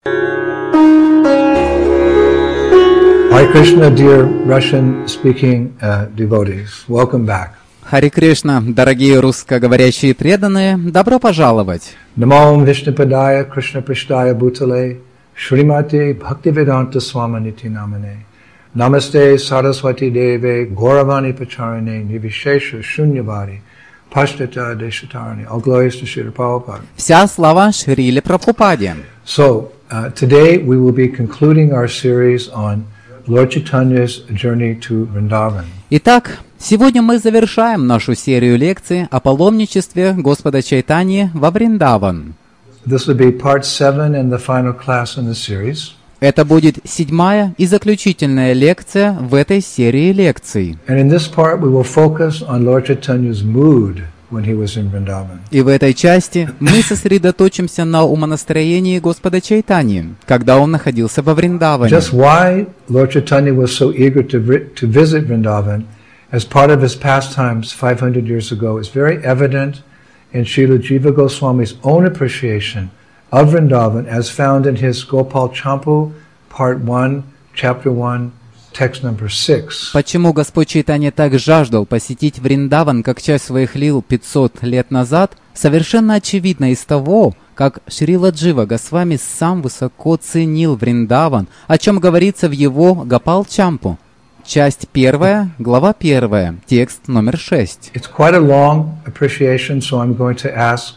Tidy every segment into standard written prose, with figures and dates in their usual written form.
Hare Krishna, dear Russian-speaking devotees, welcome back. Харе Кришна, дорогие русскоговорящие преданные, добро пожаловать! Namo Vishnupadaya Krishna Prishtaya Bhutale Shrimati Bhaktivedanta Swaminiti Namane Namaste Saraswati Deve Gauravani Pacharane Nivishesha Shunyavadi Pashtata Deshatarani. All glories to Srila Prabhupada. Вся слава Шриле Прабхупаде. So, today we will be concluding our series on Lord Chaitanya's journey to Vrindavan. Итак, сегодня мы завершаем нашу серию лекций о паломничестве Господа Чайтаньи во Вриндаван. This will be part 7 and the final class in the series. Это будет 7-я и заключительная лекция в этой серии лекций. And in this part we will focus on Lord Chaitanya's mood when he was in Vrindavan. И в этой части мы сосредоточимся на умонастроении Господа Чайтаньи, когда он находился во Вриндаване. Just why Lord Chaitanya was so eager to visit Vrindavan as part of his pastimes 500 years ago is very evident in Srila Jiva Goswami's own appreciation of Vrindavan as found in his Gopal Champu, Part 1, Chapter 1, Text number 6. Почему Господь Чайтанья так жаждал посетить Вриндаван как часть своих лил 500 лет назад, совершенно очевидно из того, как Шрила Джива Госвами сам высоко ценил Вриндаван, о чем говорится в его Гопал Чампу. Часть 1, глава 1, текст номер 6. It's quite a long appreciation, so I'm going to ask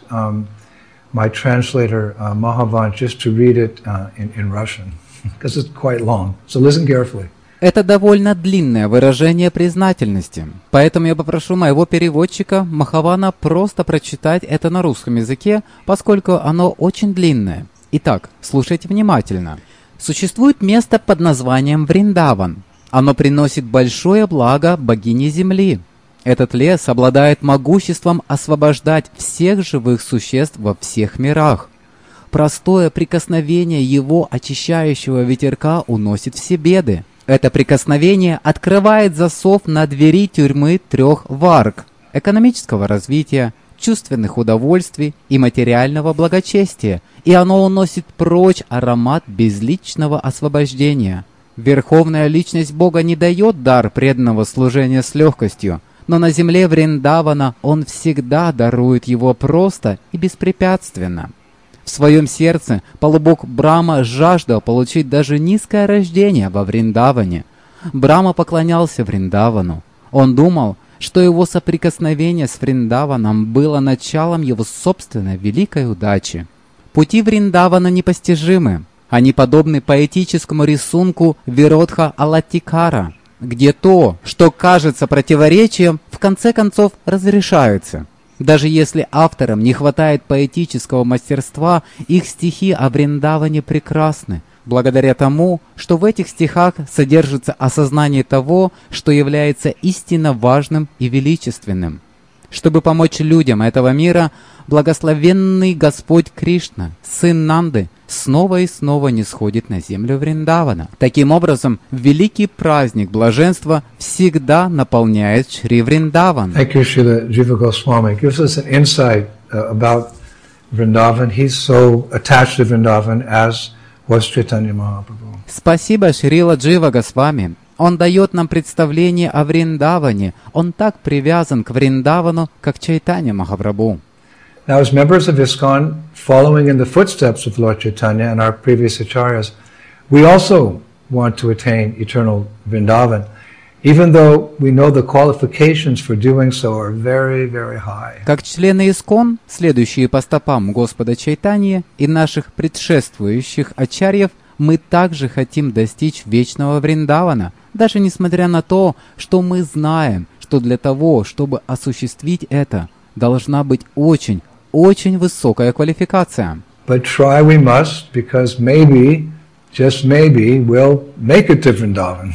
my translator, Mahavan, just to read it in Russian, because it's quite long. So listen carefully. Это довольно длинное выражение признательности, поэтому я попрошу моего переводчика Махавана просто прочитать это на русском языке, поскольку оно очень длинное. Итак, слушайте внимательно. Существует место под названием Вриндаван. Оно приносит большое благо богине Земли. Этот лес обладает могуществом освобождать всех живых существ во всех мирах. Простое прикосновение его очищающего ветерка уносит все беды. Это прикосновение открывает засов на двери тюрьмы 3 варг – экономического развития, чувственных удовольствий и материального благочестия, и оно уносит прочь аромат безличного освобождения. Верховная личность Бога не дает дар преданного служения с легкостью, но на земле Вриндавана Он всегда дарует его просто и беспрепятственно. В своем сердце полубог Брахма жаждал получить даже низкое рождение во Вриндаване. Брахма поклонялся Вриндавану. Он думал, что его соприкосновение с Вриндаваном было началом его собственной великой удачи. Пути Вриндавана непостижимы. Они подобны поэтическому рисунку Виродха Алаттикара, где то, что кажется противоречием, в конце концов разрешается. Даже если авторам не хватает поэтического мастерства, их стихи о Вриндаване прекрасны, благодаря тому, что в этих стихах содержится осознание того, что является истинно важным и величественным. Чтобы помочь людям этого мира, благословенный Господь Кришна, сын Нанды, снова и снова нисходит на землю Вриндавана. Таким образом, великий праздник блаженства всегда наполняет Шри Вриндаван. Thank you, Srila Jiva Goswami. It gives us an insight about Vrindavan. He's so attached to Vrindavan as was Chaitanya Mahaprabhu. Спасибо, Шрила Джива Госвами. Он дает нам представление о Вриндаване. Он так привязан к Вриндавану, как Чайтанья Махапрабху. Now, as members of ISKCON, following in the footsteps of Lord Chaitanya and our previous acharyas, we also want to attain eternal Vrindavan, even though we know the qualifications for doing so are very, very high. Как члены ИСККОН, следующие по стопам Господа Чайтаньи и наших предшествующих ачарьев, мы также хотим достичь вечного Вриндавана, даже несмотря на то, что мы знаем, что для того, чтобы осуществить это, должна быть очень высокая квалификация. But try we must, because maybe, just maybe, we'll make it to Vrindavan.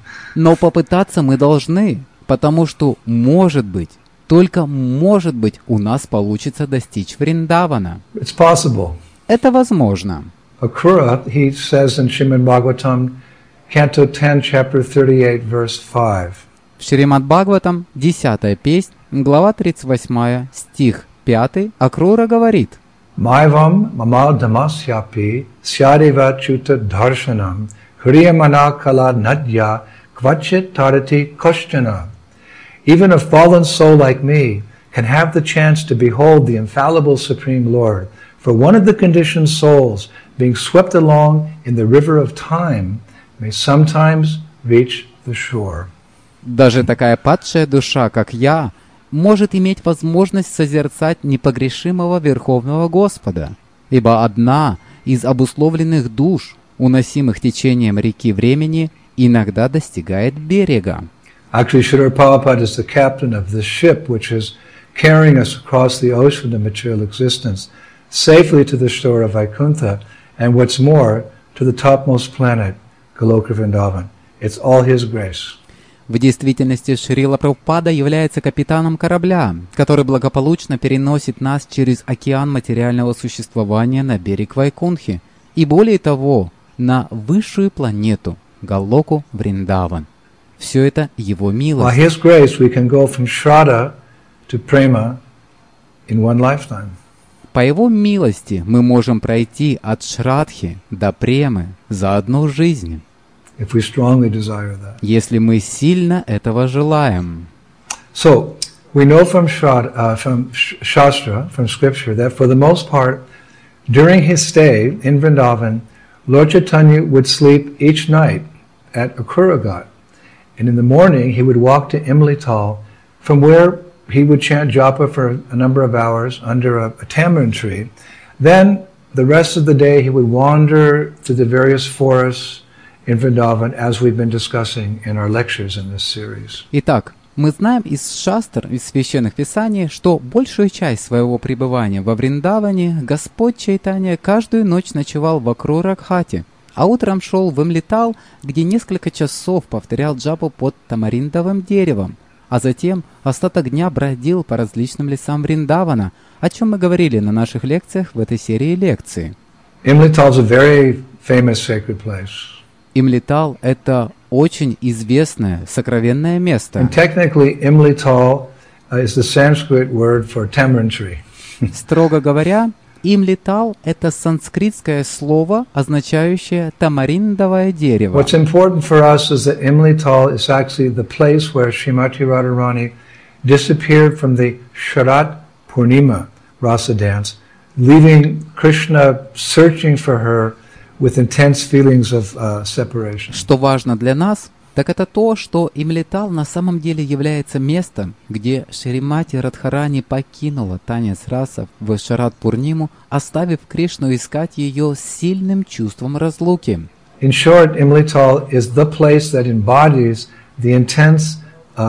Но попытаться мы должны, потому что, может быть, только может быть, у нас получится достичь Вриндавана. It's possible. Это возможно. Akrura, he says in Srimad Bhagavatam, Canto 10, Chapter 38, verse 5. В Шримад Бхагаватам, 10-я песнь, глава 38, стих 5, Акрура говорит: Maivam mamal damasyapi syadeva chuta darshanam hriyamana kala nadya kvachit tarati koshtana. Even a fallen soul like me can have the chance to behold the infallible Supreme Lord. For one of the conditioned souls being swept along in the river of time may sometimes reach the shore. Даже такая падшая душа, как я, может иметь возможность созерцать непогрешимого Верховного Господа, ибо одна из обусловленных душ, уносимых течением реки времени, иногда достигает берега. Actually, Srila Prabhupada is the captain of the ship which is carrying us across the ocean of material existence safely to the shore of Vaikuntha, and what's more, to the topmost planet, Goloka Vrindavan. It's all His grace. В действительности Шрила Прабхупада является капитаном корабля, который благополучно переносит нас через океан материального существования на берег Вайкунхи, и более того, на высшую планету, Галоку Вриндаван. Все это Его милость. By His grace we can go from Shraddha to Prema in one lifetime. По Его милости мы можем пройти от Шрадхи до Премы за одну жизнь, If we strongly desire that. если мы сильно этого желаем. So, we know from Shastra, from Scripture, that for the most part, during His stay in Vrindavan, Lord Chaitanya would sleep each night at Akuragat. And in the morning, he would walk to Imlital, from where he would chant japa for a number of hours under a tamarind tree. Then, the rest of the day, he would wander to the various forests in Vrindavan, as we've been discussing in our lectures in this series. Итак, мы знаем из шастр, из священных писаний, что большую часть своего пребывания во Вриндаване Господь Чайтанья каждую ночь ночевал в Акруракхате, а утром шел в Имлитал, где несколько часов повторял джапу под тамариндовым деревом, а затем остаток дня бродил по различным лесам Вриндавана, о чем мы говорили на наших лекциях в этой серии лекций. Imlital is a very famous sacred place. Имлитал — это очень известное, сокровенное место. And technically, Imlital is the Sanskrit word for tamarind tree. Строго говоря, Имлитал — это санскритское слово, означающее тамариндовое дерево. What's important for us is that Imlital is actually the place where Srimati Radharani disappeared from the Sharat Purnima rasa dance, leaving Krishna searching for her with intense feelings of separation. Что важно для нас, так это то, что Имлитал на самом деле является местом, где Шримати Радхарани покинула танец расов в Шарат-Пурниму, оставив Кришну искать ее с сильным чувством разлуки. In short, Imlital is the place that embodies the intense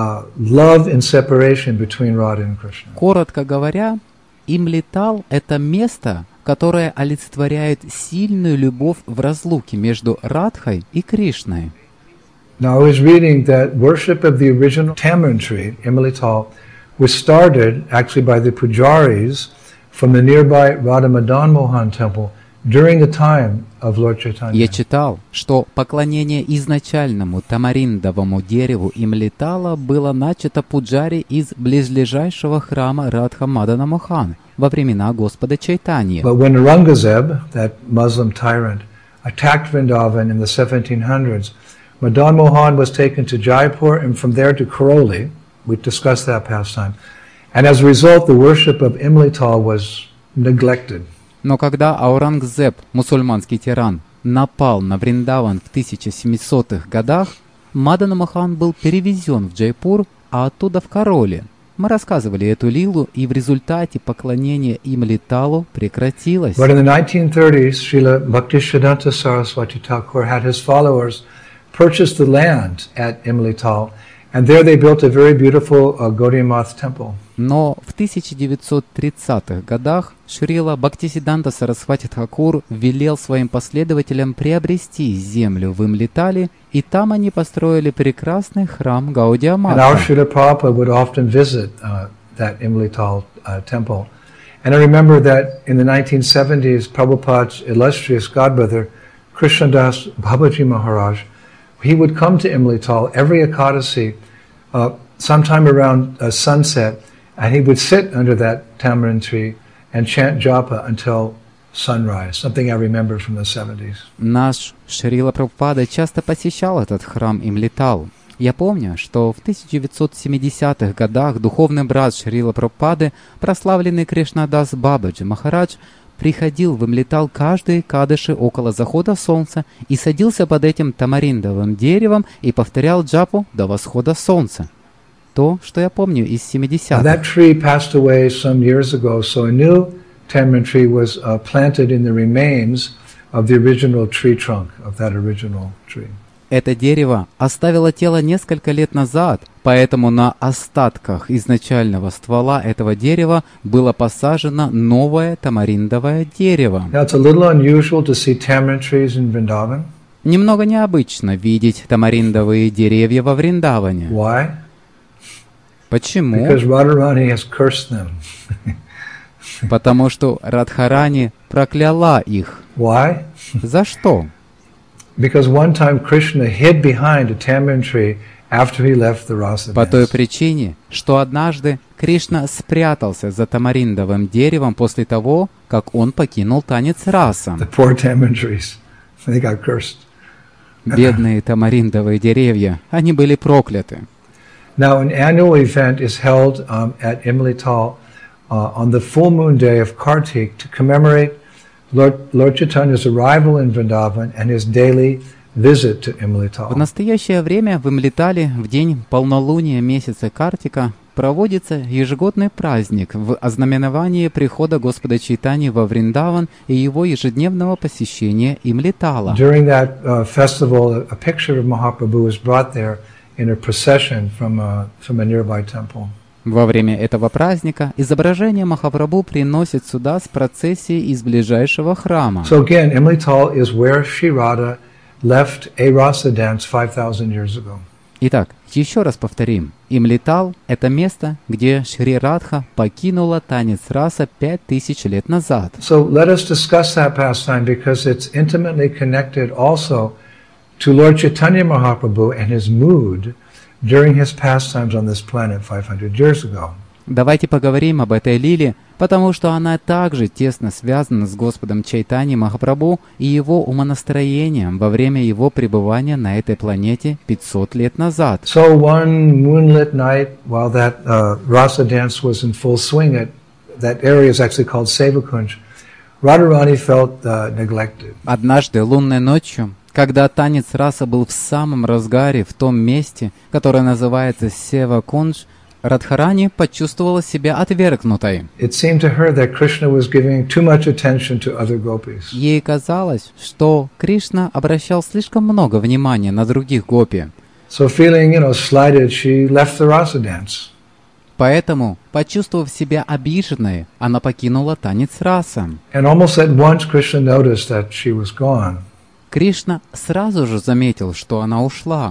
love and separation between Radha and Krishna. Коротко говоря, Имлитал — это место, которое олицетворяет сильную любовь в разлуке между Радхой и Кришной. Now, I was reading that worship of the original tamarind tree, Imlital, was started actually by the pujaris from the nearby Radha Madan Mohan temple during the time of Lord Chaitanya. Я читал, что поклонение изначальному тамариндовому дереву Имлитала было начато пуджари из близлежащего храма Радха Мадана Мохан во времена Господа Чайтаньи. But when Aurangzeb, that Muslim tyrant, attacked Vrindavan in the 1700s, Madan Mohan was taken to Jaipur and from there to Karoli. We discussed that past time. And as a result, the worship of Imlital was neglected. Но когда Аурангзеб, мусульманский тиран, напал на Вриндаван в 1700-х годах, Мадан Мохан был перевезен в Джайпур, а оттуда в Кароли. Мы рассказывали эту лилу, и в результате поклонение Имлиталу прекратилось. But in the 1930s, Srila Bhaktisiddhanta Saraswati Thakur had his followers purchase the land at Imlital, and there they built a very beautiful Gaudiya Math temple. Но в 1930-х годах Шрила Бхактисиддханта Сарасвати Тхакур велел своим последователям приобрести землю в Имлитале, и там они построили прекрасный храм Гаудия And our Матха. Srila Prabhupada would often visit that Imlital temple. And I remember that in the 1970s, Prabhupada's illustrious godbrother, Krishnadas Babaji Maharaj, he would come to Imlital every Ekadasi, sometime around sunset, and he would sit under that tamarind tree and chant japa until sunrise, something I remember from the 70s. Наш Шрила Прабхупада часто посещал этот храм и млетал. Я помню, что в 1970-х годах духовный брат Шрила Прабхупады, прославленный Кришнадас Бабаджи Махарадж, приходил в Имлетал каждые кадыши около захода солнца и садился под этим тамариндовым деревом и повторял джапу до восхода солнца. То, что я помню из 70-х. That tree passed away some years ago, so a new tamarind tree was planted in the remains of the original tree trunk of that original tree. Это дерево оставило тело несколько лет назад, поэтому на остатках изначального ствола этого дерева было посажено новое тамариндовое дерево. Now it's a little unusual to see tamarind trees in Vrindavan. Немного необычно видеть тамариндовые деревья во Вриндаване. Why? Почему? Because Radharani has cursed them. Потому что Радхарани прокляла их. Why? За что? Because one time Krishna hid behind a tamarind tree after he left the rasa По той dance. причине, что однажды Кришна спрятался за тамариндовым деревом после того, как он покинул танец раса. The poor tamarind trees, they got cursed. Бедные тамариндовые деревья, они были прокляты. Now an annual event is held at Imlital on the full moon day of Kartik to commemorate Lord Chaitanya's arrival in Vrindavan and his daily visit to В Imlital. настоящее время в Имлетале в день полнолуния месяца Картика проводится ежегодный праздник в ознаменовании прихода Господа Чайтаньи во Вриндаван и его ежедневного посещения Имлетала. During that festival, a picture of Mahaprabhu was brought there in a procession from a nearby temple. Во время этого праздника изображение Махапрабху приносит сюда с процессией из ближайшего храма. So again, Imlital is where Sri Radha left a rasa dance 5,000 years ago. Итак, еще раз повторим. Имлетал – это место, где Шри Радха покинула танец раса 5000 лет назад. So let us discuss that pastime because it's intimately connected also to Lord Chaitanya Mahaprabhu and his mood during his pastimes on this planet 500 years ago. Давайте поговорим об этой лиле, потому что она также тесно связана с Господом Чайтаньей Махапрабху и его умонастроением во время его пребывания на этой планете 500 лет назад. So one moonlit night, while that rasa dance was in full swing, that area is actually called Sevakunj, Radharani felt neglected. Однажды лунной ночью, когда танец раса был в самом разгаре в том месте, которое называется Сева-Кундж, Радхарани почувствовала себя отвергнутой. It seemed to her that Krishna was giving too much attention to other gopis. Ей казалось, что Кришна обращал слишком много внимания на других гопи. So feeling, slighted, she left the rasa dance. Поэтому, почувствовав себя обиженной, она покинула танец раса. And almost at once Krishna noticed that she was gone. Кришна сразу же заметил, что она ушла.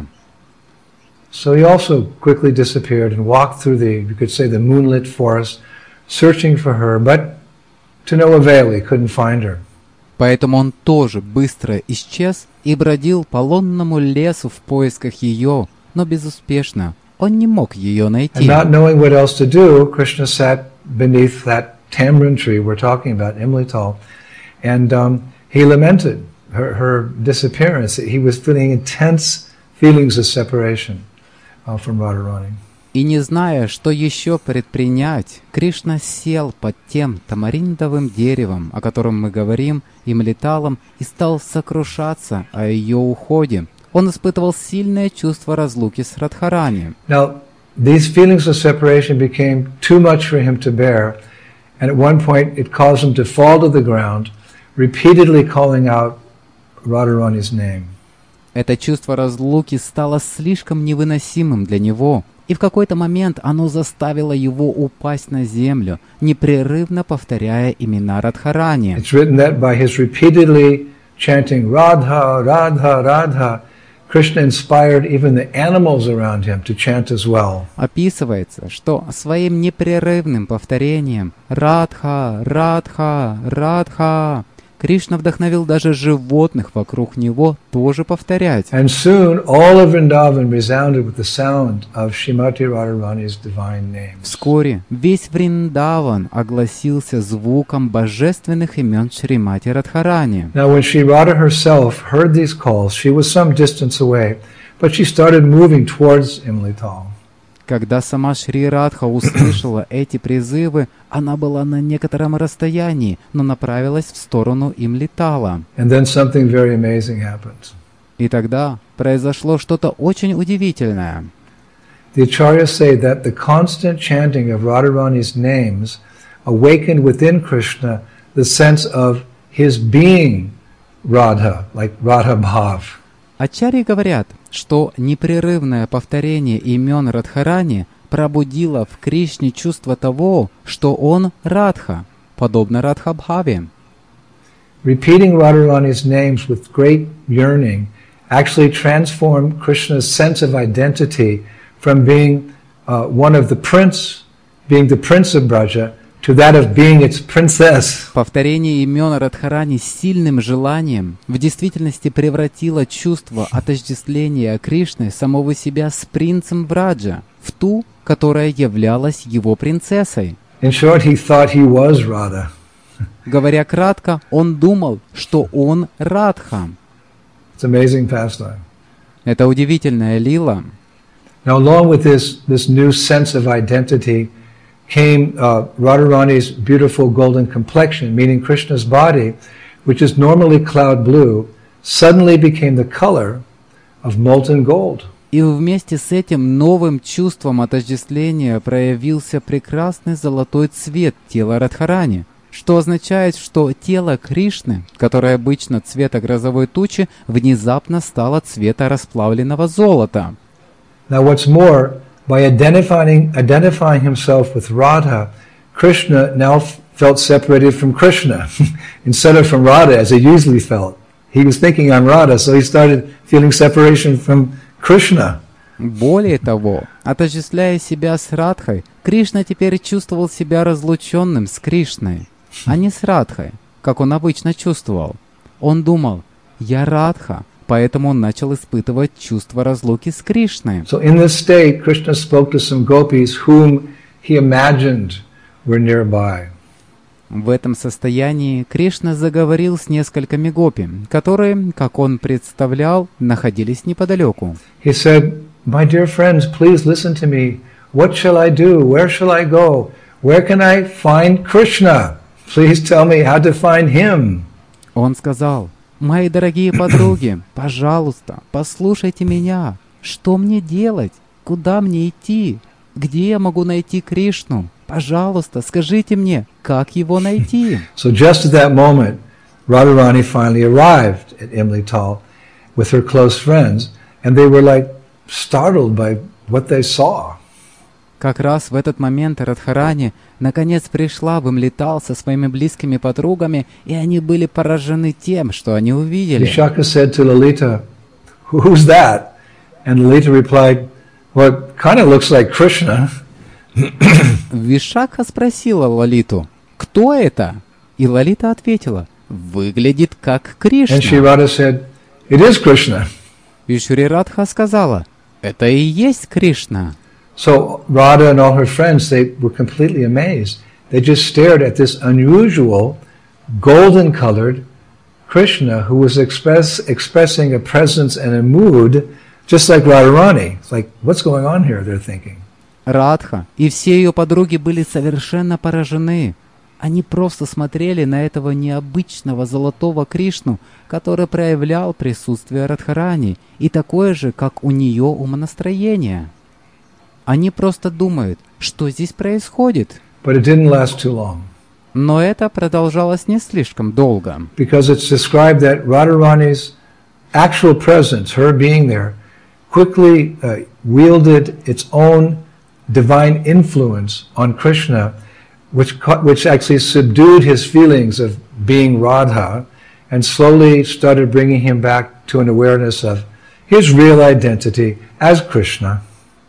So he also quickly disappeared and walked through you could say, the moonlit forest, searching for her, but to no avail, he couldn't find her. Поэтому он тоже быстро исчез и бродил по лунному лесу в поисках ее, но безуспешно. Он не мог ее найти. And not knowing what else to do, Krishna sat beneath that tamarind tree we're talking about, Imlital, and he lamented her disappearance. He was feeling intense feelings of separation from Radharani. И не зная, что еще предпринять, Кришна сел под тем тамариндовым деревом, о котором мы говорим, Имлиталом, и стал сокрушаться о ее уходе. Он испытывал сильное чувство разлуки с Радхарани. Now, these feelings of separation became too much for him to bear, and at one point it caused him to fall to the ground, repeatedly calling out Radharani's name. Это чувство разлуки стало слишком невыносимым для него, и в какой-то момент оно заставило его упасть на землю, непрерывно повторяя имена Радхарани. It's written that by his repeatedly chanting Radha, Radha, Radha, Krishna inspired even the animals around him to chant as well. Описывается, что своим непрерывным повторением «Радха, Радха, Радха» Кришна вдохновил даже животных вокруг него тоже повторять. And soon all of Vrindavan resounded with the sound of Srimati Radharani's divine names. Вскоре весь Вриндаван огласился звуком божественных имен Шримати Радхарани. Now when Sri Radha herself heard these calls, she was some distance away, but she started moving towards Imlital. Когда сама Шри Радха услышала эти призывы, она была на некотором расстоянии, но направилась в сторону Имлитала. And then something very amazing happened. И тогда произошло что-то очень удивительное. The acharyas say that the constant chanting of Radharani's names awakened within Krishna the sense of his being Radha, like Radha Bhav. Ачарьи говорят, что непрерывное повторение имен Радхарани пробудило в Кришне чувство того, что он Радха, подобно Радхабхаве. Repeating Radharani's names with great yearning actually transformed Krishna's sense of identity from being one of the prince, being the prince of Braja, to that of being its princess. Повторение имен Радхарани с сильным желанием в действительности превратило чувство отождествления Кришны самого себя с принцем Браджа в ту, которая являлась его принцессой. In short, he thought he was Radha. Говоря кратко, он думал, что он Радха. It's an amazing pastime. Это удивительная лила. Now, along with this new sense of identity came Radharani's beautiful golden complexion, meaning Krishna's body, which is normally cloud blue, suddenly became the color of molten gold. И вместе с этим новым чувством отождествления проявился прекрасный золотой цвет тела Радхарани, что означает, что тело Кришны, которое обычно цвета грозовой тучи, внезапно стало цвета расплавленного золота. Now, what's more, by identifying himself with Radha, Krishna now felt separated from Krishna instead of from Radha as he usually felt. He was thinking I'm Radha, so he started feeling separation from Krishna. Более того, отождествляя себя с Радхой, Кришна теперь чувствовал себя разлученным с Кришной, а не с Радхой, как он обычно чувствовал. Он думал: «Я Радха», поэтому он начал испытывать чувство разлуки с Кришной. So in this state, Krishna spoke to some gopis whom he imagined were nearby. В этом состоянии Кришна заговорил с несколькими гопи, которые, как он представлял, находились неподалеку. He said, "My dear friends, please listen to me. What shall I do? Where shall I go? Where can I find Krishna? Please tell me how to find him." Он сказал: «Мои дорогие подруги, пожалуйста, послушайте меня. Что мне делать? Куда мне идти? Где я могу найти Кришну? Пожалуйста, скажите мне, как его найти?» So just at that moment, Radharani finally arrived at Imlital with her close friends, and they were like startled by what they saw. Как раз в этот момент Радхарани наконец пришла в Имлитал со своими близкими подругами, и они были поражены тем, что они увидели. Vishaka said to Lalita, "Who's that?" And Lalita replied, "Well, it kind of looks like Krishna." Вишакха спросила Лалиту: «Кто это?» И Лалита ответила: «Выглядит как And Sri Кришна». Radha said, "It is Krishna." И Шри Радха сказала: «Это и есть Кришна». So Radha and all her friends, they were completely amazed. They just stared at this unusual, golden-colored Krishna who was expressing a presence and a mood just like Radharani. It's like, what's going on here, they're thinking. Радха и все ее подруги были совершенно поражены. Они просто смотрели на этого необычного золотого Кришну, который проявлял присутствие Радхарани и такое же, как у нее умонастроение. Они просто думают, что здесь происходит. But it didn't last too long. Но это продолжалось не слишком долго. Because it's described that Radharani's actual presence, her being there, quickly wielded its own divine influence on Krishna, which actually subdued his feelings of being Radha and slowly started bringing him back to an awareness of his real identity as Krishna.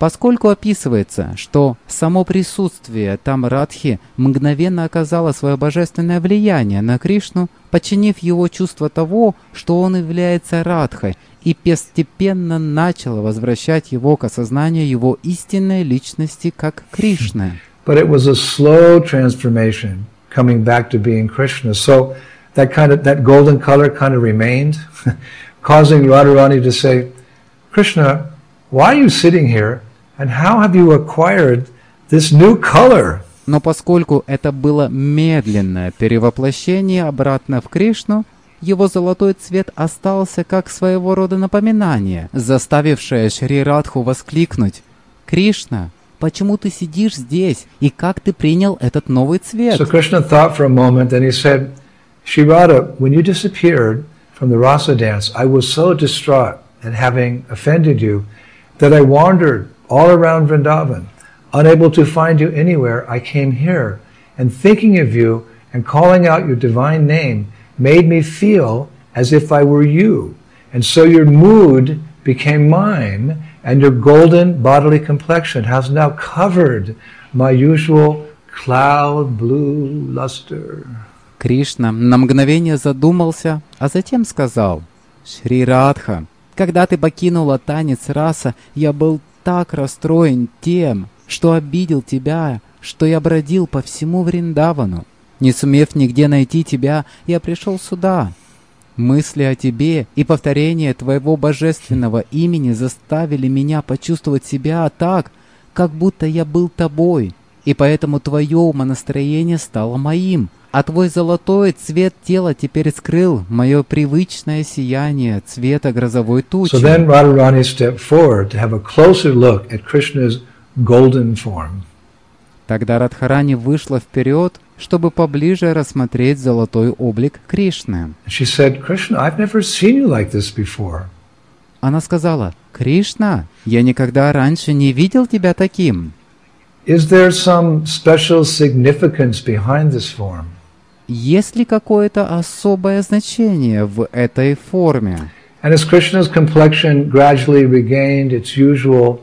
Поскольку описывается, что само присутствие там Радхи мгновенно оказало свое божественное влияние на Кришну, подчинив его чувство того, что он является Радхой, и постепенно начало возвращать его к осознанию его истинной личности как Кришны. But it was a slow transformation, coming back to being Krishna. So that golden color kind of remained, causing Radharani to say, Krishna, why are you sitting here, and how have you acquired this new color? Но поскольку это было медленное перевоплощение обратно в Кришну, его золотой цвет остался как своего рода напоминание, заставившее Шри Радху воскликнуть: «Кришна, почему ты сидишь здесь, и как ты принял этот новый цвет?» So Krishna thought for a moment, and he said, Shri Radha, when you disappeared from the rasa dance, I was so distraught at having offended you that I wandered all around Vrindavan. Unable to find you anywhere, I came here, and thinking of you and calling out your divine name made me feel as if I were you. And so your mood became mine, and your golden bodily complexion has now covered my usual cloud blue luster. Кришна на мгновение задумался, а затем сказал: «Шри Радха, когда ты покинула танец раса, я был так расстроен тем, что обидел тебя, что я бродил по всему Вриндавану. Не сумев нигде найти тебя, я пришел сюда. Мысли о тебе и повторение твоего божественного имени заставили меня почувствовать себя так, как будто я был тобой, и поэтому твое умонастроение стало моим, а твой золотой цвет тела теперь скрыл мое привычное сияние цвета грозовой тучи». So then Radharani stepped forward to have a closer look at Krishna's golden form. Тогда Радхарани вышла вперед, чтобы поближе рассмотреть золотой облик Кришны. She said, Krishna, I've never seen you like this before. Она сказала: «Кришна, я никогда раньше не видел тебя таким. Is there some special significance behind this form? Есть ли какое-то особое значение в этой форме?» And as Krishna's complexion gradually regained its usual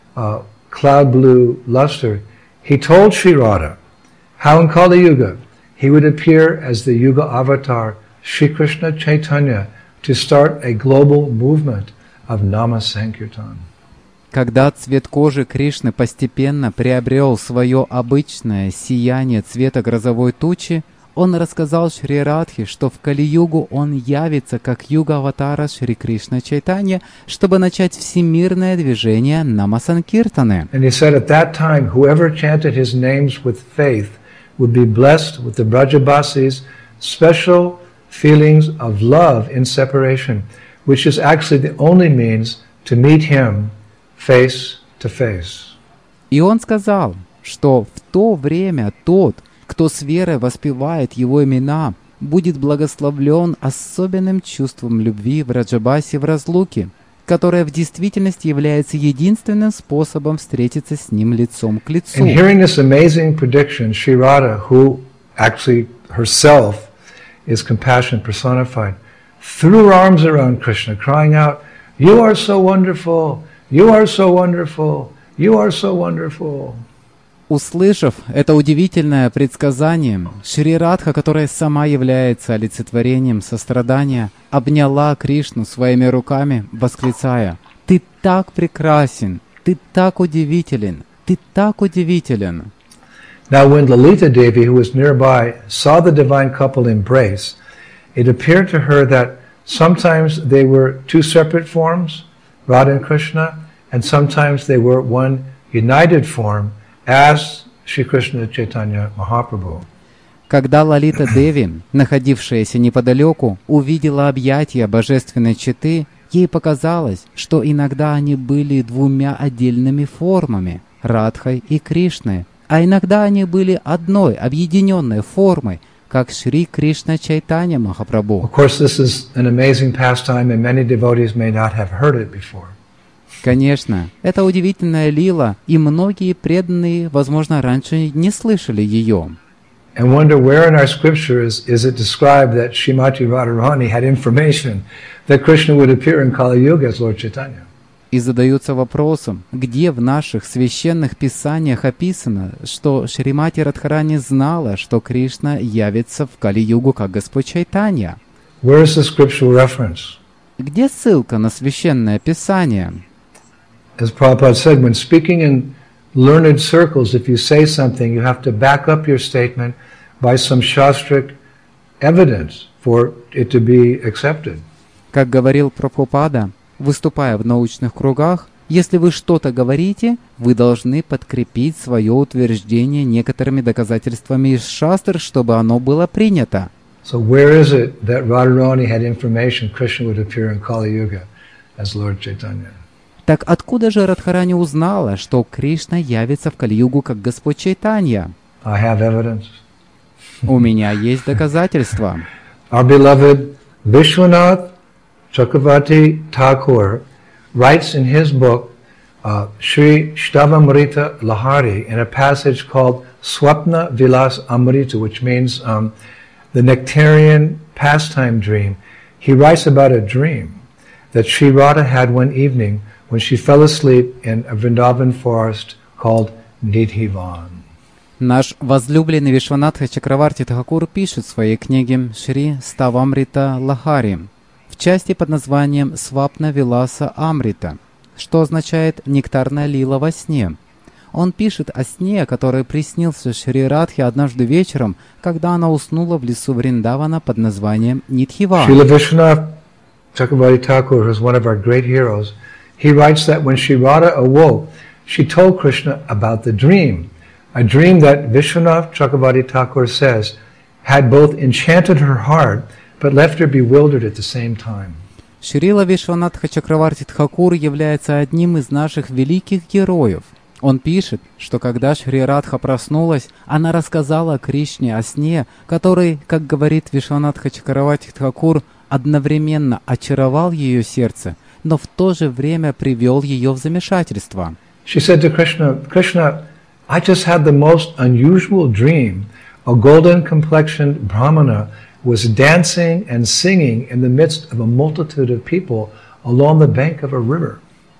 cloud blue luster, he told Shri Radha how in Kali Yuga he would appear as the Yuga avatar Shri Krishna Chaitanya to start a global movement of Nama Sankirtan. Когда цвет кожи Кришны постепенно приобрел свое обычное сияние цвета грозовой тучи, он рассказал Шри Радхе, что в Кали-югу он явится как юга-аватара Шри Кришна Чайтанья, чтобы начать всемирное движение Нама-санкиртаны. And he said at that time, whoever chanted his names with faith would be blessed with the Brajabasi's special feelings of love in separation, which is actually the only means to meet him face to face. И он сказал, что в то время тот, кто с верой воспевает его имена, будет благословлен особенным чувством любви в Раджабасе в разлуке, которое в действительности является единственным способом встретиться с ним лицом к лицу. And hearing this amazing prediction, Shri Radha, who actually herself is compassion personified, threw her arms around Krishna, crying out, "You are so wonderful! You are so wonderful! You are so wonderful!" Услышав это удивительное предсказание, Шри Радха, которая сама является олицетворением сострадания, обняла Кришну своими руками, восклицая: «Ты так прекрасен! Ты так удивителен! Ты так удивителен!» Now when Lalita Devi, who was nearby, saw the divine couple embrace, it appeared to her that sometimes they were two separate forms, Radha and Krishna, and sometimes they were one united form, as Shri Krishna Chaitanya Mahaprabhu. Когда Лалита Деви, находившаяся неподалеку, увидела объятия божественной четы, ей показалось, что иногда они были двумя отдельными формами – Радхой и Кришной, а иногда они были одной объединенной формой, как Шри Кришна Чайтанья Махапрабху. Of course, this is an amazing pastime, and many devotees may not have heard it before. Конечно, это удивительная лила, и многие преданные, возможно, раньше не слышали ее. And wonder where in our scriptures is it described that Srimati Radharani had information that Krishna would appear in Kali Yuga as Lord Chaitanya. и задаются вопросом, где в наших священных писаниях описано, что Шримати Радхарани знала, что Кришна явится в Кали-югу как Господь Чайтанья. Where is the scriptural reference? Где ссылка на священное писание? As Prabhupada said, when speaking in learned circles, if you say something, you have to back up your statement by some shastric evidence for it to be accepted. Как говорил Прабхупада, выступая в научных кругах, если вы что-то говорите, вы должны подкрепить свое утверждение некоторыми доказательствами из шастр, чтобы оно было принято. So where is it that Radharani had information Krishna would appear in Kali Yuga as Lord Chaitanya? Так откуда же Радхарани узнала, что Кришна явится в Кали-югу как Господь Чайтанья? I have evidence. У меня есть доказательства. Our beloved Vishwanath Chakravarti Thakur writes in his book Sri Shtavamrita Lahari in a passage called Swapna Vilas Amrita, which means the nectarian pastime dream. He writes about a dream that Sri Radha had one evening when she fell asleep in a Vrindavan forest called Nidhivan. Наш возлюбленный Вишванатха Чакраварти Тхакур пишет в своей книге Шри Ставамрита Лахари в части под названием «Свапна Виласа Амрита», что означает «нектарная лила во сне». Он пишет о сне, который приснился Шри Радхе однажды вечером, когда она уснула в лесу Вриндавана под названием Нидхиван. Srila Vishwanath Chakravarti Thakur, who is one of our great heroes, he writes that when Sri Radha awoke, she told Krishna about the dream. A dream that Vishwanath Chakravarti Thakur says had both enchanted her heart but left her bewildered at the same time. Шрила Вишванатха Чакраварти Тхакур является одним из наших великих героев. Он пишет, что когда Шри Радха проснулась, она рассказала Кришне о сне, который, как говорит Вишванатха Чакраварти Тхакур, одновременно очаровал ее сердце, но в то же время привел ее в замешательство. She said to Krishna, Krishna, I just had the most unusual dream. A golden-complexioned Brahmana was dancing and singing in the midst of a multitude of people along the bank of a river.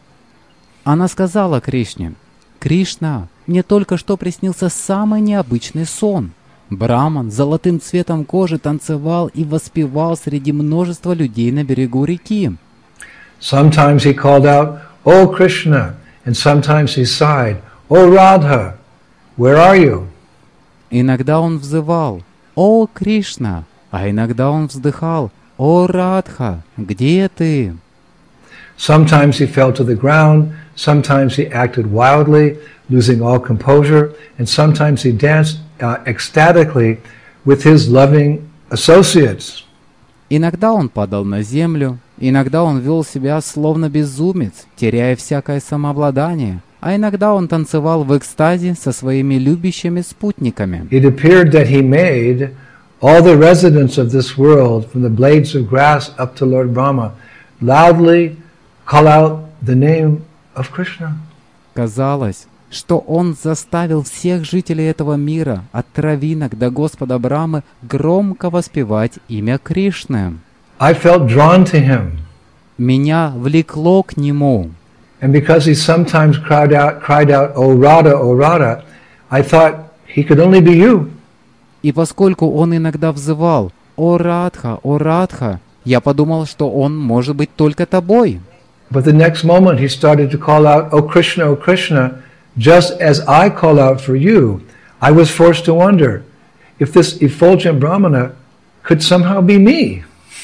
Она сказала Кришне: «Кришна, мне только что приснился самый необычный сон. Браман с золотым цветом кожи танцевал и воспевал среди множества людей на берегу реки». Sometimes he called out, "Oh Krishna," and sometimes he sighed, "Oh Radha, where are you?" Иногда он взывал: «О Кришна», а иногда он вздыхал: «О Радха, где ты?» Sometimes he fell to the ground, sometimes he acted wildly, losing all composure, and sometimes he danced ecstatically with his loving associates. Иногда он падал на землю, иногда он вел себя словно безумец, теряя всякое самообладание, а иногда он танцевал в экстазе со своими любящими спутниками. It appeared that he made all the residents of this world, from the blades of grass up to Lord Brahma, loudly call out the name of Krishna. Казалось, что он заставил всех жителей этого мира, от травинок до Господа Брамы, громко воспевать имя Кришны. I felt drawn to him. Меня влекло к нему. And because he sometimes cried out, "Oh Radha," I thought he could only be you. И поскольку он иногда взывал: «О Радха», я подумал, что он может быть только тобой. But the next moment he started to call out, "Oh Krishna," just as I call out for you. I was forced to wonder if this effulgent Brahmana could somehow be me.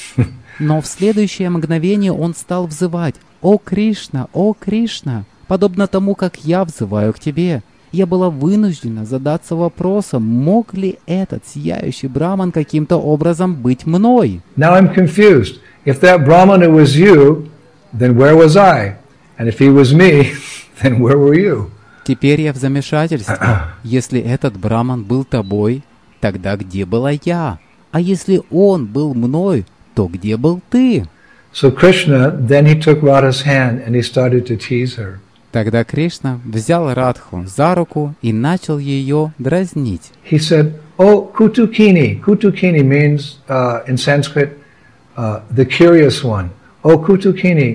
Но в следующее мгновение он стал взывать: «О Кришна, подобно тому, как я взываю к тебе». Я была вынуждена задаться вопросом, мог ли этот сияющий Браман каким-то образом быть мной. Now I'm confused. If that Brahmana was you, then where was I? And if he was me, then where were you? Теперь я в замешательстве. Если этот Браман был тобой, тогда где была я? А если он был мной, то где был ты? So Krishna, then he took Radha's hand and he started to tease her. Тогда Кришна взял Радху за руку и начал ее дразнить. He said, "Oh, Kutukini." Kutukini means in Sanskrit the curious one. "Oh, Kutukini,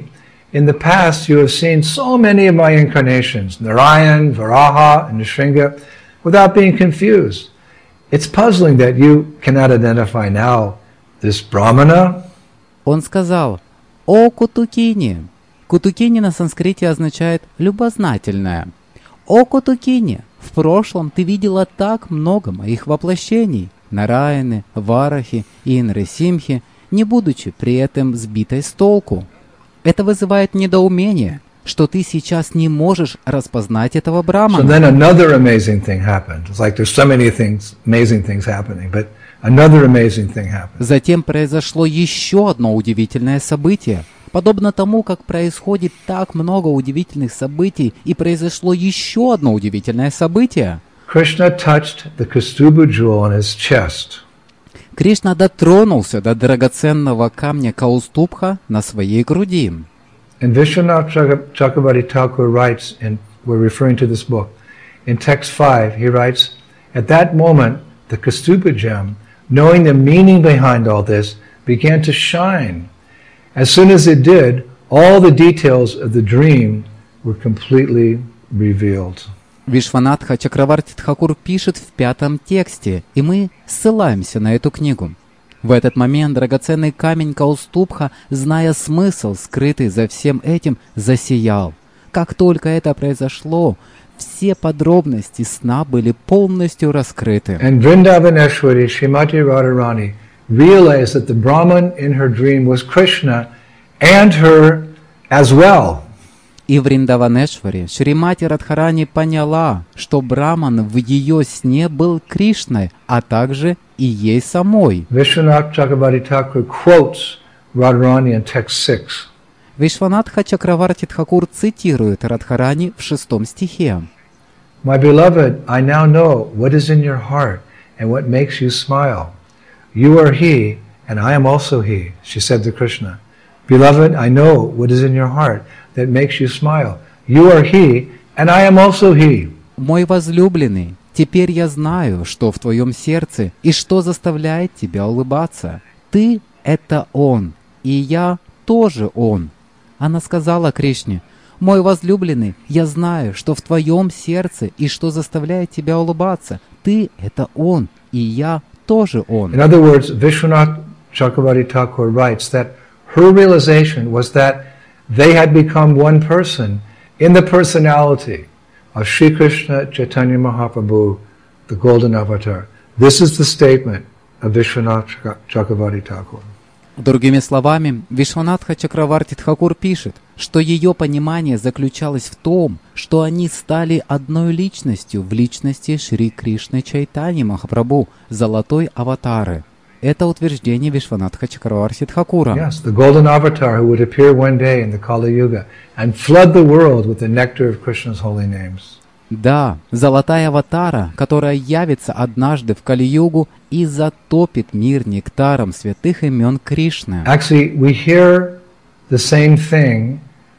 in the past you have seen so many of my incarnations, Narayan, Varaha, and Nrsimha, without being confused. It's puzzling that you cannot identify now this Brahmana. Он сказал: «О Кутукини!» Кутукини на санскрите означает «любознательная». «О Кутукини! В прошлом ты видела так много моих воплощений, Нараяны, Варахи и Нрисимхи, не будучи при этом сбитой с толку. Это вызывает недоумение, что ты сейчас не можешь распознать этого So Брахмана». then another amazing thing happened. It's like there's so many things, amazing things happening, but another amazing thing happened. Затем произошло еще одно удивительное событие. Подобно тому, как происходит так много удивительных событий, и произошло еще одно удивительное событие. Krishna touched the Kaustubha jewel on his chest. Кришна дотронулся до драгоценного камня Каустубха на своей груди. And Vishwanath Chakravarti Thakur writes, and we're referring to this book, in text 5, he writes, at that moment, the Kaustubha gem, knowing the meaning behind all this, began to shine. As soon as it did, all the details of the dream were completely revealed. Вишванатха Чакраварти Тхакур пишет в 5 тексте, и мы ссылаемся на эту книгу. В этот момент драгоценный камень Каустубха, зная смысл, скрытый за всем этим, засиял. Как только это произошло, все подробности сна были полностью раскрыты. And Vrindavaneshwari Srimati Radharani realized that the Brahman in her dream was Krishna and her as well. И в Вриндаванешваре Шримати Радхарани поняла, что Брахман в ее сне был Кришной, а также и ей самой. Vishwanath Chakravarti Thakur quotes Radharani in text 6. Вишванатха Чакраварти Тхакур цитирует Радхарани в 6 стихе. My beloved, I now know what is in your heart and what makes you smile. You are he, and I am also he, she said to Krishna. Beloved, I know what is in your heart that makes you smile. You are he, and I am also he. Мой возлюбленный, теперь я знаю, что в твоем сердце и что заставляет тебя улыбаться. Ты — это он, и я тоже он. Она сказала Кришне: «Мой возлюбленный, я знаю, что в твоем сердце и что заставляет тебя улыбаться. Ты — это он, и я тоже он». In other words, Vishwanath Chakravarti Thakur writes that her realization was that they had become one person in the personality of Sri Krishna Chaitanya Mahaprabhu, the Golden Avatar. This is the statement of Vishwanath Chakravarti Thakur. Другими словами, Вишванатха Чакраварти Тхакур пишет, что ее понимание заключалось в том, что они стали одной личностью в личности Шри Кришны Чайтаньи Махапрабху, золотой аватары. Это утверждение Вишванатха Чакраварти Тхакура. Yes, the golden avatar who would appear one day in the Kali Yuga and flood the world with the nectar of Krishna's holy names. Да, золотая аватара, которая явится однажды в Кали-югу и затопит мир нектаром святых имен Кришны. Actually, we hear the same thing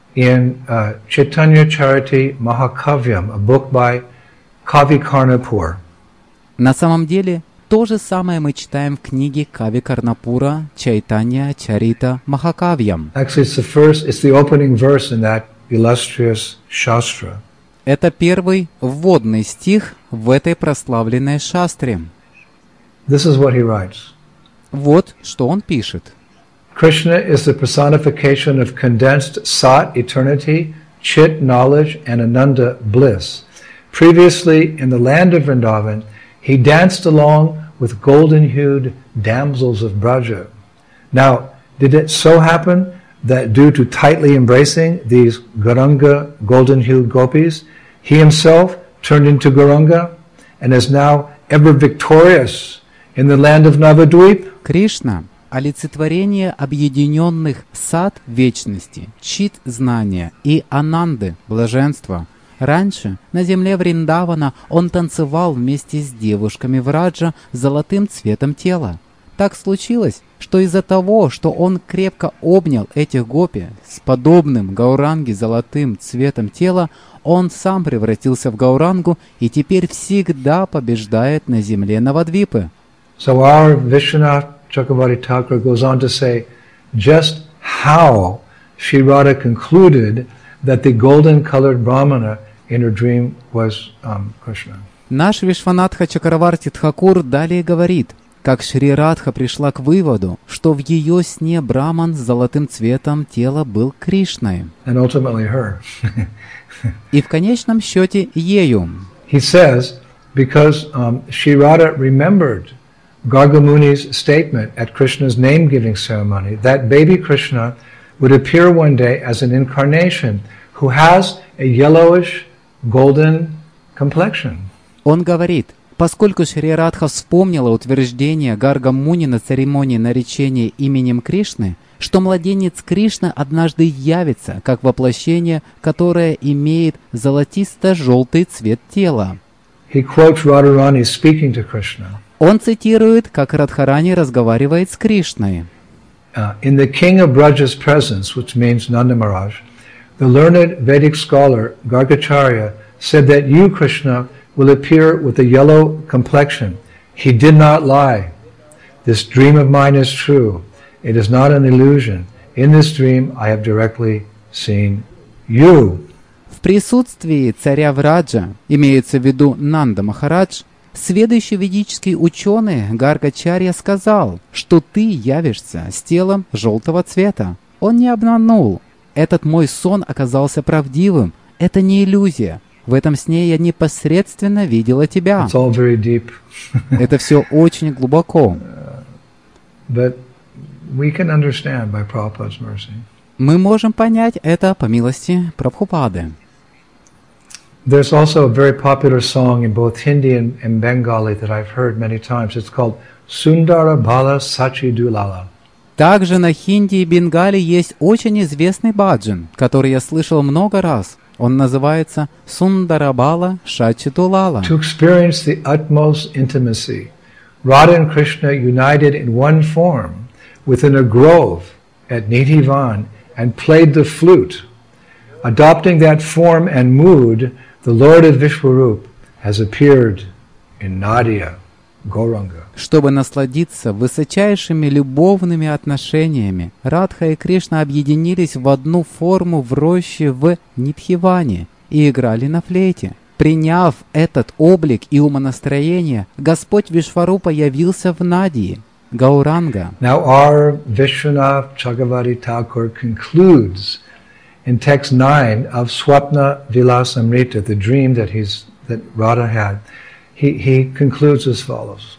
in Chaitanya Charity Mahakavyam, a book by Kavi Karnapur. На самом деле, то же самое мы читаем в книге Кави Карнапура Чайтанья Чарита Махакавьям. Actually, it's the opening verse in that illustrious Shastra. Это первый вводный стих в этой прославленной шастре. This is what he writes. Вот что он пишет. Krishna is the personification of condensed Sat, eternity, Chit, knowledge, and Ananda, bliss. Previously, in the land of Vrindavan, he danced along with golden-hued damsels of Braja. Now, did it so happen that due to tightly embracing these Gauranga, golden-hued gopis, he himself turned into Gauranga and is now ever victorious in the land of Navadvip? Кришна – олицетворение объединенных сад вечности, чит знания и ананды блаженства. Раньше на земле Вриндавана он танцевал вместе с девушками Враджа золотым цветом тела. Так случилось, что из-за того, что он крепко обнял этих гопи с подобным Гауранге золотым цветом тела, он сам превратился в Гаурангу и теперь всегда побеждает на земле Навадвипы. So our Vishwanath Chakravarti Thakur goes on to say just how Sri Radha concluded that the golden-colored Brahmana in her dream was Krishna. Наш Вишванатха Чакраварти Тхакур далее говорит, как Шри Радха пришла к выводу, что в ее сне Браман с золотым цветом тела был Кришной. And ultimately her. И в конечном счете ею. He says, because Sri Radha remembered Garga Muni's statement at Krishna's name-giving ceremony, that baby Krishna would appear one day as an incarnation who has a yellowish golden complexion. Он говорит, поскольку Шри Радха вспомнила утверждение Гарга Муни на церемонии наречения именем Кришны, что младенец Кришна однажды явится, как воплощение, которое имеет золотисто-желтый цвет тела. He quotes Radharani speaking to Krishna. Он цитирует, как Радхарани разговаривает с Кришной. In the king of Braja's presence, which means Nanda Maharaj, the learned Vedic scholar Gargacharya said that you, Krishna, will appear with a yellow complexion. He did not lie. This dream of mine is true. It is not an illusion. In this dream I have directly seen you. В присутствии царя Враджа, имеется в виду Нанда Махарадж, сведущий ведический ученый Гаргачарья сказал, что ты явишься с телом желтого цвета. Он не обманул. Этот мой сон оказался правдивым. Это не иллюзия. В этом сне я непосредственно видела тебя. It's all very deep. Это все очень глубоко. But we can understand by Prabhupada's mercy. Мы можем понять это по милости Прабхупады. There's also a very popular song in both Hindi and Bengali that I've heard many times. It's called Sundara Bala Sachi Dulala. Также на хинди и бенгале есть очень известный баджан, который я слышал много раз. Он называется Сундарабала Шачитулала. To experience the utmost intimacy, Radha and Krishna united in one form within a grove at Nidhivan and played the flute. Adopting that form and mood, the Lord of Vishwarup has appeared in Nadia, Gauranga. Чтобы насладиться высочайшими любовными отношениями, Радха и Кришна объединились в одну форму в роще в Нидхиване и играли на флейте. Приняв этот облик и умонастроение, Господь Вишварупа явился в Надии, Гауранга. Now our Vishwanath Chakravarti Thakur concludes in text 9 of Swapna Vilasamrita, the dream that Radha had. He concludes as follows.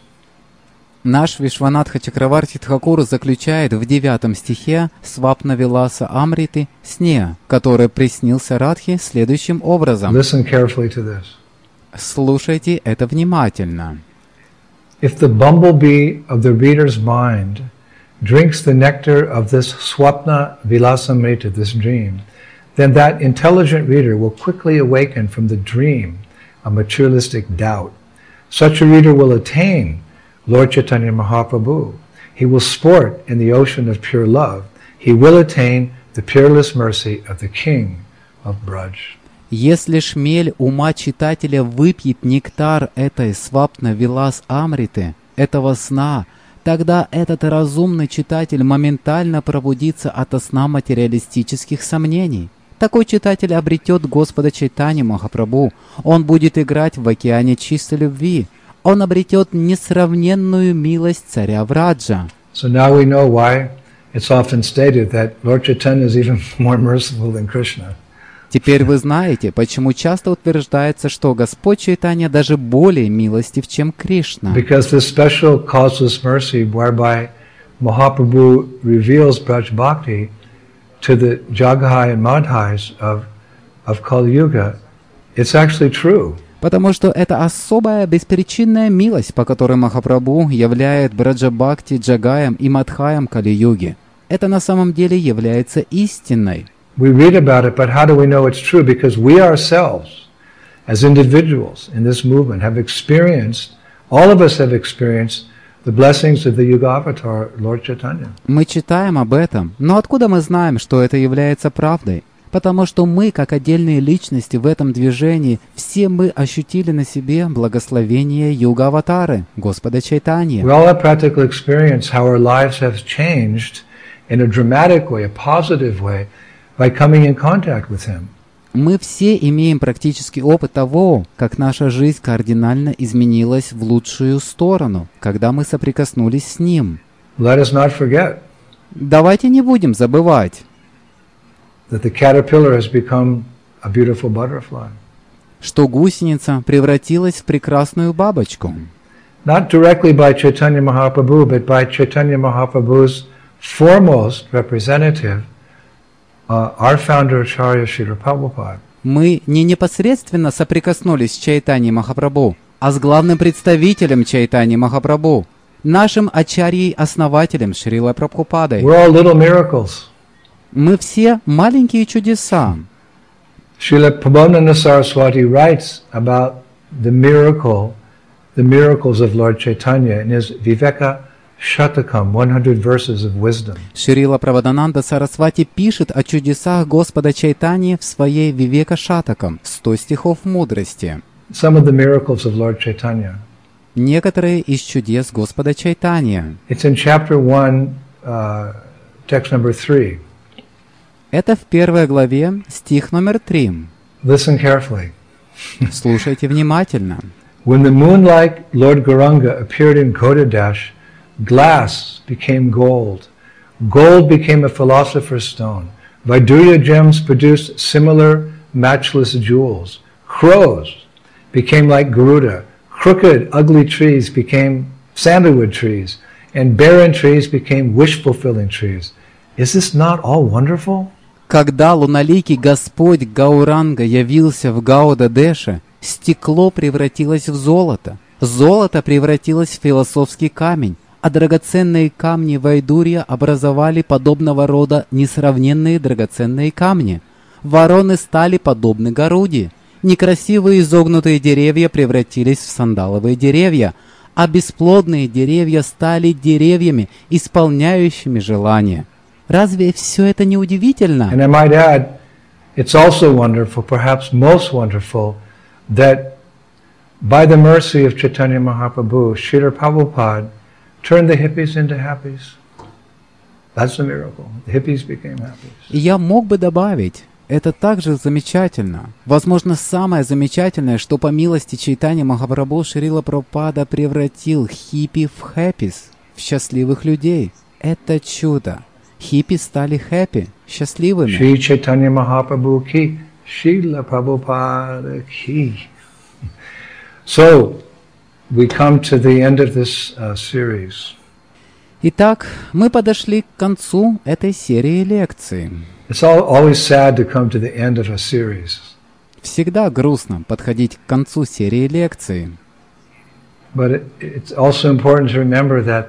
Наш Вишванатха Чакраварти Тхакур заключает в 9 стихе Свапна Виласа Амриты сне, который приснился Радхе следующим образом. Listen carefully to this. Слушайте это внимательно. If the bumblebee of the reader's mind drinks the nectar of this Swapna Vilasamrita, this dream, then that intelligent reader will quickly awaken from the dream of materialistic doubt. Such a reader will attain Lord Chaitanya Mahaprabhu. He will sport in the ocean of pure love. He will attain the peerless mercy of the King of Braj. Если шмель ума читателя выпьет нектар этой свапна вилас амриты, этого сна, тогда этот разумный читатель моментально пробудится ото сна материалистических сомнений. Такой читатель обретет Господа Чайтанью Махапрабху. Он будет играть в океане чистой любви. Он обретет несравненную милость царя Враджа. So now we know why it's often stated that Lord Chaitanya is even more merciful than Krishna. Теперь вы знаете, почему часто утверждается, что Господь Чайтанья даже более милостив, чем Кришна. Because this special causeless mercy whereby Mahaprabhu reveals Braj Bhakti to the Jaghai and Madhais of Kali Yuga, it's actually true. Потому что это особая беспричинная милость, по которой Махапрабху являет Браджа-бхакти Джагаям и Мадхаям Кали-юги. Это на самом деле является истиной. We read about it, but how do we know it's true? Because we ourselves, as individuals in this movement, have experienced, all of us have experienced the blessings of the Yuga Avatar, Lord Chaitanya. Мы читаем об этом, но откуда мы знаем, что это является правдой? Потому что мы, как отдельные личности в этом движении, все мы ощутили на себе благословение Юга-аватары, Господа Чайтаньи. We all have practical experience how our lives have changed in a dramatic way, a positive way, by coming in contact with Him. Мы все имеем практический опыт того, как наша жизнь кардинально изменилась в лучшую сторону, когда мы соприкоснулись с Ним. Let us not forget Давайте не будем забывать, that the caterpillar has become a beautiful butterfly. что гусеница превратилась в прекрасную бабочку. Not directly by Chaitanya Mahaprabhu, but by Chaitanya Mahaprabhu's foremost representative, our founder Acharya Srila Prabhupada. Мы не непосредственно соприкоснулись с Чайтаньей Махапрабху, а с главным представителем Чайтаньи Махапрабху, нашим ачарьей-основателем Шрилой Прабхупадой. We're all little miracles. Мы все маленькие чудеса. Srila Prabodhananda Saraswati writes about the miracles of Lord Chaitanya in his Viveka Shatakam, 100 verses of wisdom. Шрила Прабодхананда Сарасвати пишет о чудесах Господа Чайтаньи в своей Вивека Шатакам, 100 стихов мудрости. Some of the miracles of Lord Chaitanya. Некоторые из чудес Господа Чайтаньи. It's in chapter 1, text number 3. Это в первой главе, стих номер 3. Listen carefully. Слушайте внимательно. When the moon-like Lord Gauranga appeared in Gaudadesh, glass became gold. Gold became a philosopher's stone. Vaidurya gems produced similar matchless jewels. Crows became like Garuda. Crooked, ugly trees became sandalwood trees. And barren trees became wish-fulfilling trees. Is this not all wonderful? Когда луналикий Господь Гауранга явился в Гауда-Деше, стекло превратилось в золото, золото превратилось в философский камень, а драгоценные камни Вайдурья образовали подобного рода несравненные драгоценные камни. Вороны стали подобны Гаруде. Некрасивые изогнутые деревья превратились в сандаловые деревья, а бесплодные деревья стали деревьями, исполняющими желания. Разве все это не удивительно? And I might add, it's also wonderful, perhaps most wonderful, that by the mercy of Chaitanya Mahaprabhu, Srila Prabhupada turned the hippies into happies. That's the miracle. The hippies became happies. И я мог бы добавить, это также замечательно. Возможно, самое замечательное, что по милости Чайтаньи Махапрабху Шрила Прабхупада превратил хиппи в хэппис, в счастливых людей. Это чудо. Хиппи стали хэппи, счастливыми. Shri Chaitanya Mahaprabhu ki, Srila Prabhupada ki. So, we come to the end of this series. Итак, мы подошли к концу этой серии лекций. It's always sad to come to the end of a series. Всегда грустно подходить к концу серии лекций. But it's also important to remember that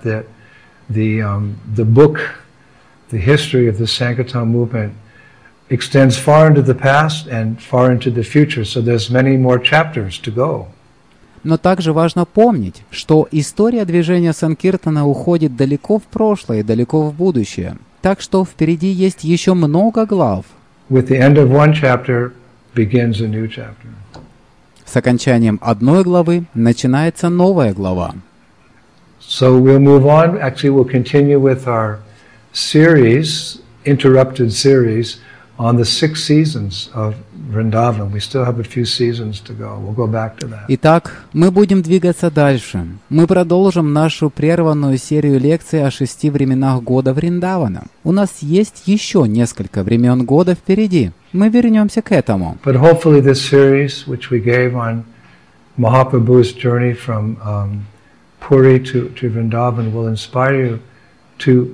the book, the history of the Sankirtan movement, extends far into the past and far into the future, so there's many more chapters to go. Но также важно помнить, что история движения Санкиртана уходит далеко в прошлое и далеко в будущее. Так что впереди есть еще много глав. With the end of one chapter begins a new chapter. С окончанием одной главы начинается новая глава. So we'll move on. Actually, we'll continue with our series, interrupted series, on the 6 seasons of Vrindavan. We still have a few seasons to go. We'll go back to that. Итак, мы будем двигаться дальше. Мы продолжим нашу прерванную серию лекций о 6 временах года Вриндавана. У нас есть еще несколько времен года впереди. Мы вернемся к этому. But hopefully this series, which we gave on Mahaprabhu's journey from Puri to Vrindavan, will inspire you to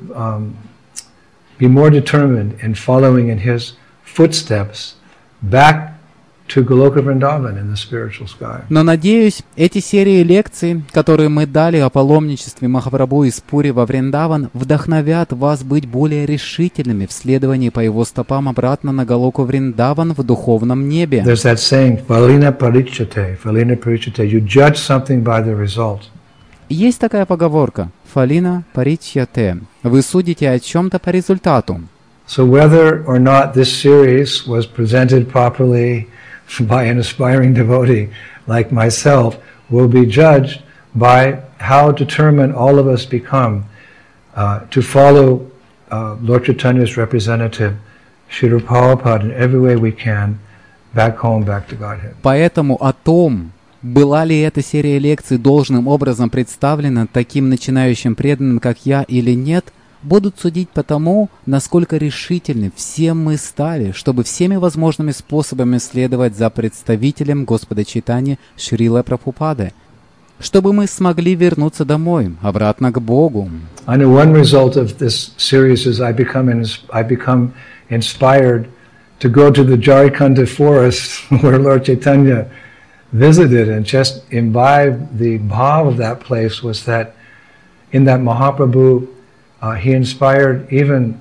be more determined in following in his footsteps back to Goloka Vrindavan in the spiritual sky. Но, надеюсь, эти серии лекций, которые мы дали о паломничестве Махапрабху из Пури во Вриндаван, вдохновят вас быть более решительными в следовании по его стопам обратно на Галоку Вриндаван в духовном небе. There's that saying, Phalina Parichate, you judge something by the result. Есть такая поговорка «Фалина паричьяте» – вы судите о чем-то по результату. So whether or not this series was presented properly by an aspiring devotee like myself will be judged by how determined all of us become to follow Lord Chaitanya's representative, Srila Prabhupada in every way we can back home, back to Godhead. Поэтому о том, была ли эта серия лекций должным образом представлена таким начинающим преданным, как я, или нет, будут судить по тому, насколько решительны все мы стали, чтобы всеми возможными способами следовать за представителем Господа Чайтаньи Шрилой Прабхупады, чтобы мы смогли вернуться домой, обратно к Богу. I know one result of this series is I become inspired to go to the Jharikanda forest where Lord Chaitanya visited and just imbibe the bhav of that place. Was that in that Mahaprabhu he inspired even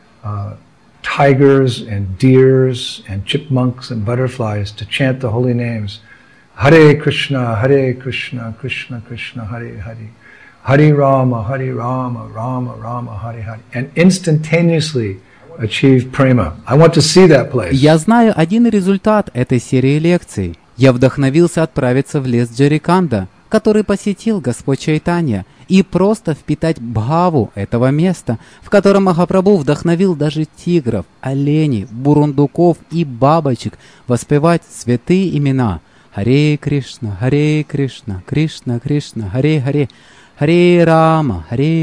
tigers and deers and chipmunks and butterflies to chant the holy names. Hare Krishna, Krishna Krishna, Hare Hare. Hare Rama, Rama Rama, Hare Hare. And instantaneously achieve prema. I want to see that place. Я знаю один результат этой серии лекций. Я вдохновился отправиться в лес Джариканда, который посетил Господь Чайтанья, и просто впитать бхаву этого места, в котором Махапрабху вдохновил даже тигров, оленей, бурундуков и бабочек воспевать святые имена Харе Кришна, Кришна Кришна, Харе Харе, Харе Рама,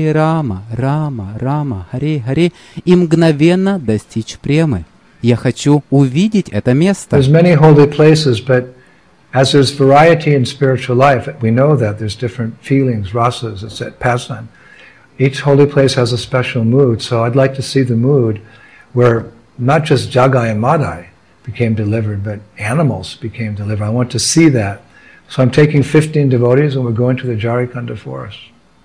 Рама Рама, Харе Харе, и мгновенно достичь премы. Я хочу увидеть это место. There's many holy places, but as there's variety in spiritual life, we know that there's different feelings, rasas, it's that pastime. Each holy place has a special mood, so I'd like to see the mood where not just Jagai and Madai became delivered, but animals became delivered. I want to see that. So I'm taking 15 devotees and we're going to the Jharikanda forest.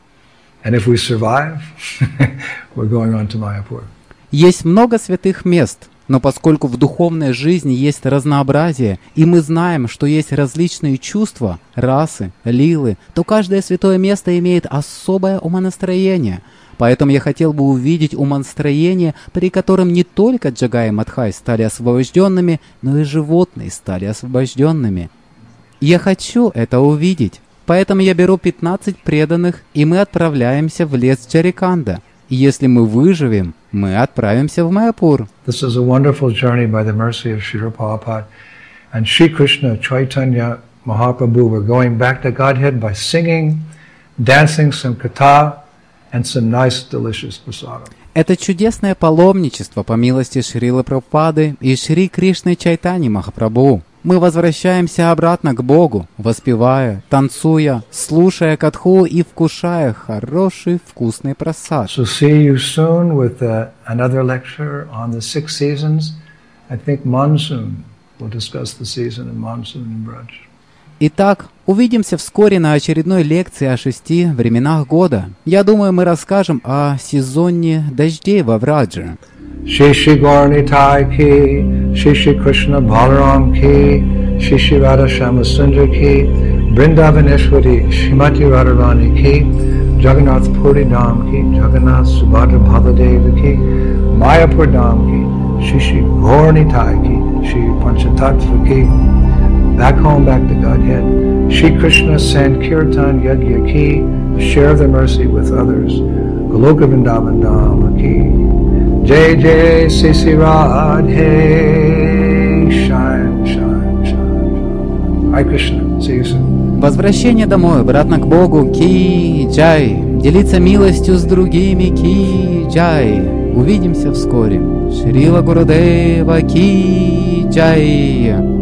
And if we survive, we're going on to Mayapur. Есть много святых мест, но поскольку в духовной жизни есть разнообразие, и мы знаем, что есть различные чувства, расы, лилы, то каждое святое место имеет особое умонастроение. Поэтому я хотел бы увидеть умонастроение, при котором не только Джагай и Мадхай стали освобожденными, но и животные стали освобожденными. Я хочу это увидеть. Поэтому я беру 15 преданных, и мы отправляемся в лес Джариканда. И если мы выживем, мы отправимся в Майяпур. This is a wonderful journey by the mercy of Srila Prabhupada. And Sri Krishna, Chaitanya, Mahaprabhu were going back to Godhead by singing, dancing some katha, and some nice, delicious prasadam. Это чудесное паломничество по милости Шрилы Прабхупады и Шри Кришны Чайтаньи Махапрабху. Мы возвращаемся обратно к Богу, воспевая, танцуя, слушая катху и вкушая хороший вкусный прасад. So see you soon with another lecture on the 6 seasons. I think monsoon. We'll discuss the season of monsoon in Braj. Итак, увидимся вскоре на очередной лекции о 6 временах года. Я думаю, мы расскажем о сезоне дождей во Врадже. Shri Shri Gauranitai ki, Shri Shri Krishna Balaram ki, Shri Shri Radha Shama Sundar ki, Vrindavaneshwari Shrimati Radharani ki, Jagannath Puri Dham ki, Jagannath Subhadra Bhaladeva ki, Mayapur Dham ki, Shri Shri Gauranitai ki, Shri Panchatattva ki, back home, back to Godhead. Shri Krishna Sankirtan Yagya ki, share the mercy with others. Goloka Vrindavan Dham ki. Jai Jai Sisi Radhe, shine, shine, shine. Hare Krishna, see you soon. Возвращение домой, обратно к Богу, ки джай. Делиться милостью с другими, ки джай. Увидимся вскоре. Шрила Гурудева, ки джай.